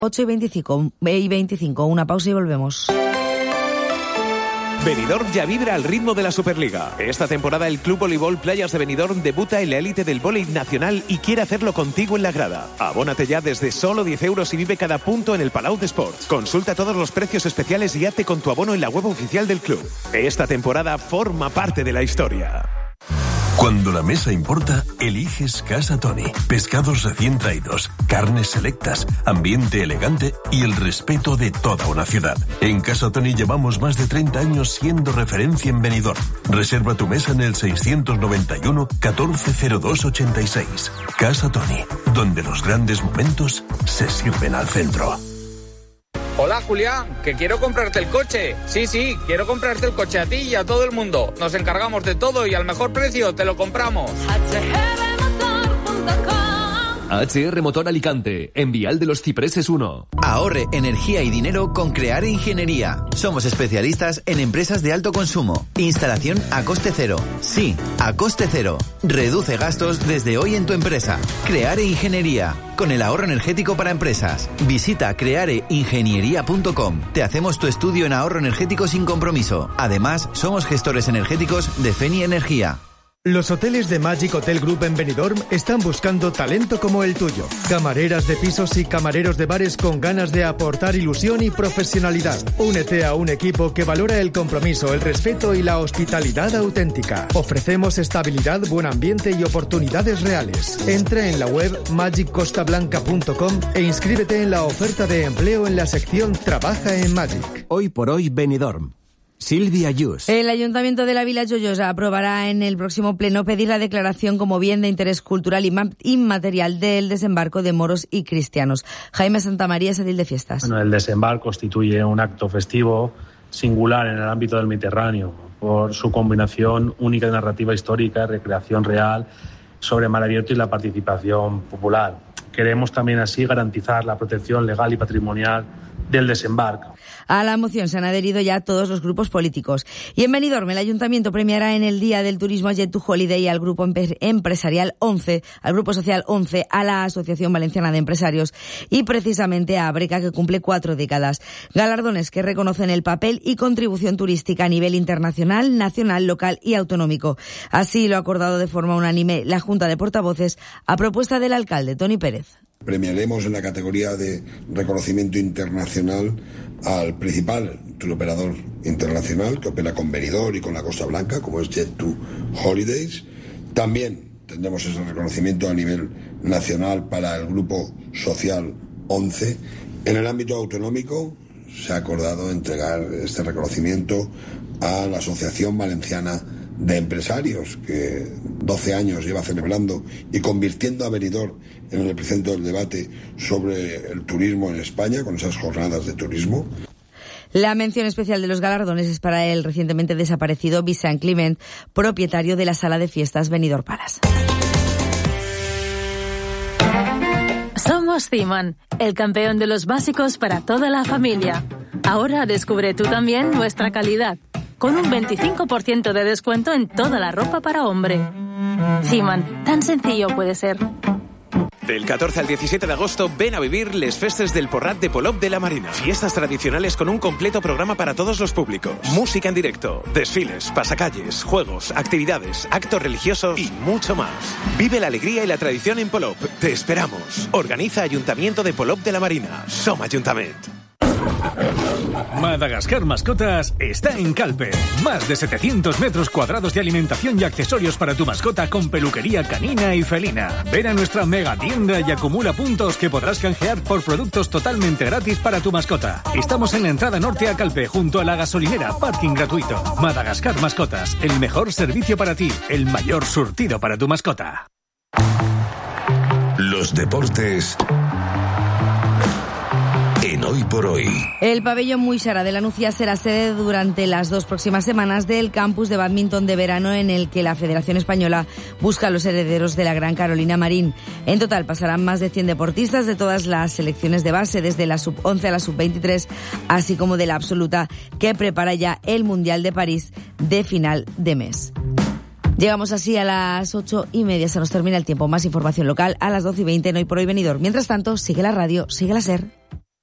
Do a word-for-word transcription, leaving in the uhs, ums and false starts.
ocho y veinticinco, y veinticinco, una pausa y volvemos. Benidorm ya vibra al ritmo de la Superliga. Esta temporada el Club Voleibol Playas de Benidorm debuta en la élite del voleibol nacional y quiere hacerlo contigo en la grada. Abónate ya desde solo diez euros y vive cada punto en el Palau de Sports. Consulta todos los precios especiales y hazte con tu abono en la web oficial del club. Esta temporada forma parte de la historia. Cuando la mesa importa, eliges Casa Tony. Pescados recién traídos, carnes selectas, ambiente elegante y el respeto de toda una ciudad. En Casa Tony llevamos más de treinta años siendo referencia en Benidorm. Reserva tu mesa en el seiscientos noventa y uno, catorce cero dos ochenta y seis. Casa Tony, donde los grandes momentos se sirven al centro. Hola Julián, que quiero comprarte el coche. Sí, sí, quiero comprarte el coche a ti y a todo el mundo. Nos encargamos de todo y al mejor precio te lo compramos. H R Motor Alicante, en Vial de los Cipreses uno. Ahorre energía y dinero con Creare Ingeniería. Somos especialistas en empresas de alto consumo. Instalación a coste cero. Sí, a coste cero. Reduce gastos desde hoy en tu empresa. Creare Ingeniería, con el ahorro energético para empresas. Visita creare ingeniería punto com. Te hacemos tu estudio en ahorro energético sin compromiso. Además, somos gestores energéticos de Feni Energía. Los hoteles de Magic Hotel Group en Benidorm están buscando talento como el tuyo. Camareras de pisos y camareros de bares con ganas de aportar ilusión y profesionalidad. Únete a un equipo que valora el compromiso, el respeto y la hospitalidad auténtica. Ofrecemos estabilidad, buen ambiente y oportunidades reales. Entra en la web magic costa blanca punto com e inscríbete en la oferta de empleo en la sección Trabaja en Magic. Hoy por hoy Benidorm. Silvia Yus. El Ayuntamiento de la Vila Joyosa aprobará en el próximo pleno pedir la declaración como bien de interés cultural inmaterial del desembarco de moros y cristianos. Jaime Santamaría, edil de Fiestas. Bueno, el desembarco constituye un acto festivo singular en el ámbito del Mediterráneo por su combinación única de narrativa histórica, recreación real sobre mar abierto y la participación popular. Queremos también así garantizar la protección legal y patrimonial del desembarco. A la moción se han adherido ya todos los grupos políticos. Y en Benidorm, el Ayuntamiento premiará en el Día del Turismo a Jet to Holiday al Grupo Empresarial once, al Grupo Social once, a la Asociación Valenciana de Empresarios y precisamente a Abreca, que cumple cuatro décadas. Galardones que reconocen el papel y contribución turística a nivel internacional, nacional, local y autonómico. Así lo ha acordado de forma unánime la Junta de Portavoces a propuesta del alcalde Toni Pérez. Premiaremos en la categoría de reconocimiento internacional al principal turoperador internacional que opera con Benidorm y con la Costa Blanca, como es Jet to Holidays. También tendremos ese reconocimiento a nivel nacional para el Grupo Social once. En el ámbito autonómico se ha acordado entregar este reconocimiento a la Asociación Valenciana de Empresarios, que doce años lleva celebrando y convirtiendo a Benidorm en el epicentro del debate sobre el turismo en España, con esas jornadas de turismo. La mención especial de los galardones es para el recientemente desaparecido Vicent Climent, propietario de la sala de fiestas Benidorm Palace. Somos Cieman, el campeón de los básicos para toda la familia. Ahora descubre tú también nuestra calidad, con un veinticinco por ciento de descuento en toda la ropa para hombre. Cieman, tan sencillo puede ser. Del catorce al diecisiete de agosto, ven a vivir les festes del Porrat de Polop de la Marina. Fiestas tradicionales con un completo programa para todos los públicos. Música en directo, desfiles, pasacalles, juegos, actividades, actos religiosos y mucho más. Vive la alegría y la tradición en Polop. Te esperamos. Organiza Ayuntamiento de Polop de la Marina. Som Ayuntament. Madagascar Mascotas está en Calpe. Más de setecientos metros cuadrados de alimentación y accesorios para tu mascota con peluquería canina y felina. Ven a nuestra mega tienda y acumula puntos que podrás canjear por productos totalmente gratis para tu mascota. Estamos en la entrada norte a Calpe, junto a la gasolinera, parking gratuito. Madagascar Mascotas, el mejor servicio para ti, el mayor surtido para tu mascota. Los deportes en Hoy por Hoy. El pabellón Muixara de la Nucía será sede durante las dos próximas semanas del campus de bádminton de verano en el que la Federación Española busca a los herederos de la gran Carolina Marín. En total pasarán más de cien deportistas de todas las selecciones de base, desde la sub once a la sub veintitrés, así como de la absoluta, que prepara ya el Mundial de París de final de mes. Llegamos así a las ocho y media, se nos termina el tiempo. Más información local a las doce y veinte en Hoy por Hoy Benidorm. Mientras tanto, sigue la radio, sigue la SER.